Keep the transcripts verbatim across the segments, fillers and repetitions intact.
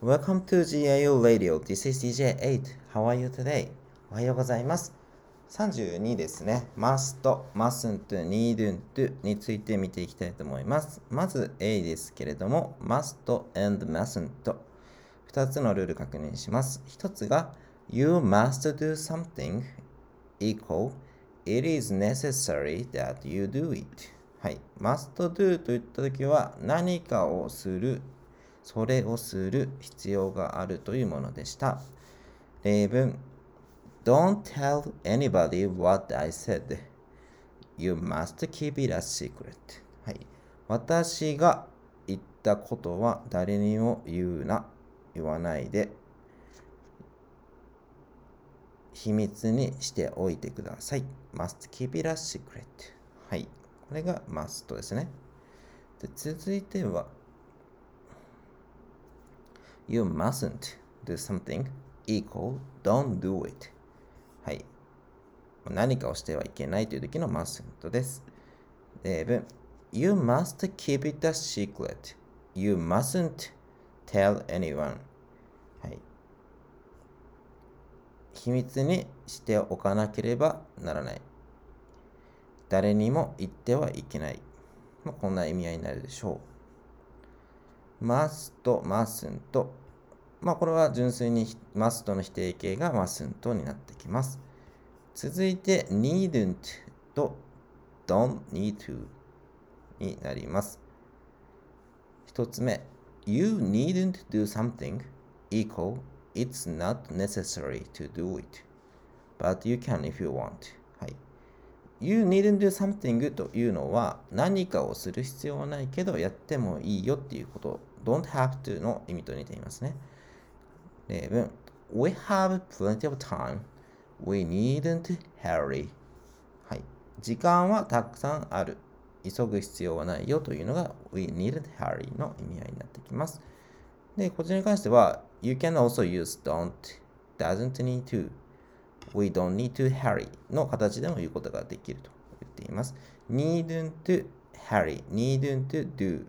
Welcome to ジーエーユー Radio. This is ディージェーエイト. How are you today? おはようございます。さんじゅうにですね。must, mustn't, needn't について見ていきたいと思います。まず A ですけれども、must and mustn't。ふたつのルール確認します。ひとつが You must do something equal It is necessary that you do it. はい。must do といったときは何かをする。それをする必要があるというものでした。例文 Don't tell anybody what I said. You must keep it a secret. はい。私が言ったことは誰にも言うな。言わないで。秘密にしておいてください。must keep it a secret. はい。これが must ですね。で、続いてはYou mustn't do something equal don't do it. はい。何かをしてはいけないという時の mustn't です。例文 You must keep it a secret. You mustn't tell anyone. はい。秘密にしておかなければならない。誰にも言ってはいけない。まあ、こんな意味合いになるでしょう。must, mustn't。まあ、これは純粋に must の否定形が mustn't になってきます。続いて needn't と don't need to になります。一つ目 You needn't do something equal It's not necessary to do it but you can if you want、はい、You needn't do something というのは何かをする必要はないけどやってもいいよっていうこと Don't have to の意味と似ていますね。例文 We have plenty of time We needn't hurry、はい、時間はたくさんある急ぐ必要はないよというのが We needn't hurry の意味合いになってきます。で、こちらに関しては You can also use don't, doesn't need to We don't need to hurry の形でも言うことができると言っています。needn't hurry, needn't do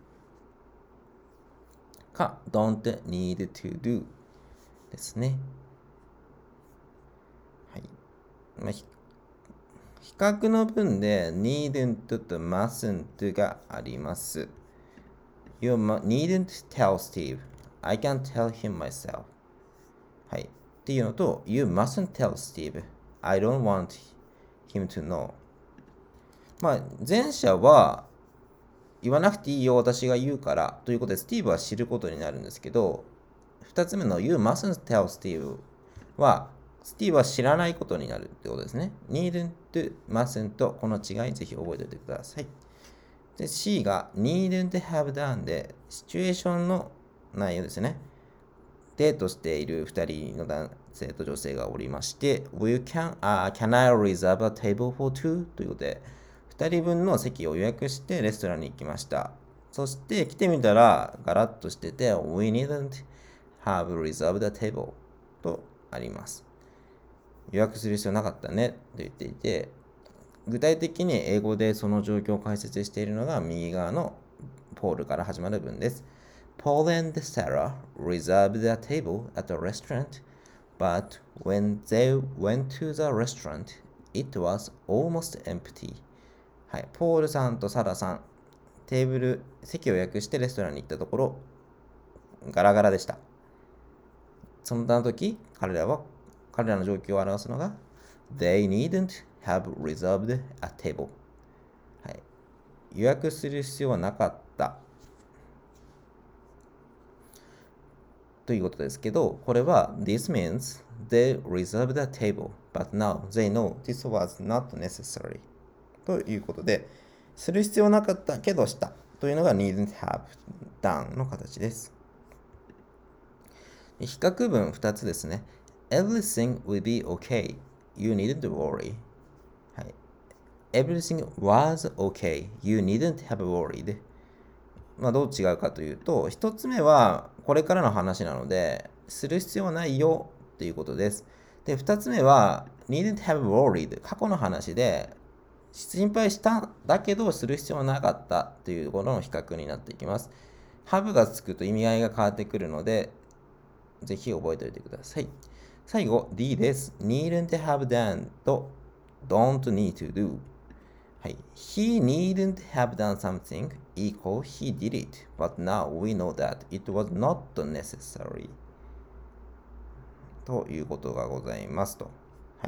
か don't need to do ですね。はい。まあ、比較の文で needn't と mustn't があります。You needn't tell Steve. I can tell him myself. はい。っていうのと You mustn't tell Steve. I don't want him to know. まあ、前者は言わなくていいよ、私が言うからということで、スティーブは知ることになるんですけど、二つ目の You mustn't tell Steve は、スティーブは知らないことになるってことですね。needn't, mustn't この違いぜひ覚えておいてください。で、C が needn't have done で、シチュエーションの内容ですね。デートしている二人の男性と女性がおりまして、Will can, uh, can I reserve a table for two? ということで、二人分の席を予約してレストランに行きました。そして来てみたらガラッとしてて We needn't have reserved a table とあります。予約する必要なかったねと言っていて、具体的に英語でその状況を解説しているのが右側のポールから始まる文です。Paul and Sarah reserved a table at the restaurant, but when they went to the restaurant, it was almost empty. はい、ポールさんとサラさん、テーブル、席を予約してレストランに行ったところ、ガラガラでした。そんな時、彼らは、彼らの状況を表すのが、They needn't have reserved a table、はい。予約する必要はなかったということですけど、これは This means they reserved a table, but now they know this was not necessary ということで、する必要なかったけどしたというのが needn't have done の形です。比較文ふたつですね。Everything will be okay. You needn't worry. はい。Everything was okay. You needn't have worried. まあどう違うかというと、一つ目はこれからの話なので、する必要はないよということです。で、二つ目は needn't have worried。過去の話で、心配したんだけどする必要はなかったというところの比較になっていきます。have がつくと意味合いが変わってくるので、 ぜひ覚えておいてください。最後、D です。needn't have done と don't need to do。はい。He needn't have done something equal he did it, but now we know that it was not necessary. ということがございますと。はい。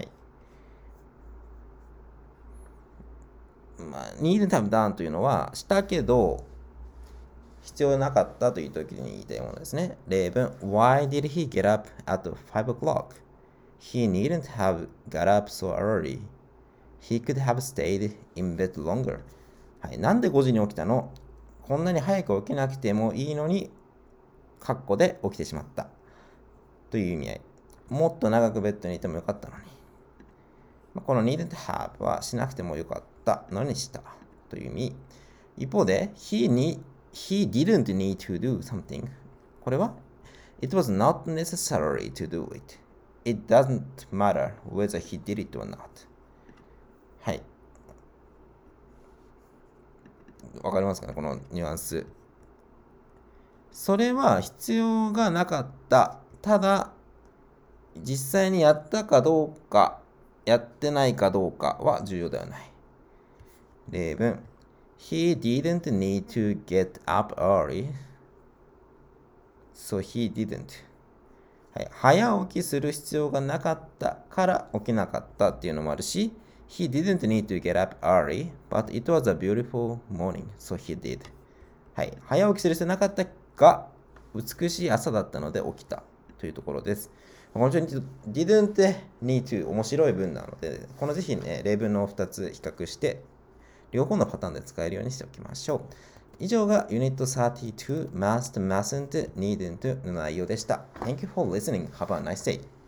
まあ、needn't have done というのは、したけど、必要なかったという時に言いたいものですね。例文、Why did he get up at five o'clock? He needn't have got up so early. He could have stayed in bed longer. はい、なんでごじに起きたの？こんなに早く起きなくてもいいのに、カッコで起きてしまった。という意味合い。もっと長くベッドにいてもよかったのに。この needn't have はしなくてもよかったのにしたという意味。一方で、he, need, he didn't need to do something。これは It was not necessary to do it. It doesn't matter whether he did it or not. はい。わかりますかね、このニュアンス。それは必要がなかった。ただ、実際にやったかどうか、やってないかどうかは重要ではない。例文。He didn't need to get up early, so he didn't. はい、早起きする必要がなかったから起きなかったっていうのもあるし、He didn't need to get up early, but it was a beautiful morning, so he did. はい、早起きする必要なかったが、美しい朝だったので起きたというところです。この順に didn't need to 面白い文なので、このぜひね、例文のふたつ比較して、両方のパターンで使えるようにしておきましょう。以上が ユニットさんじゅうに Must, Mustn't, Needn't の内容でした。Thank you for listening. Have a nice day.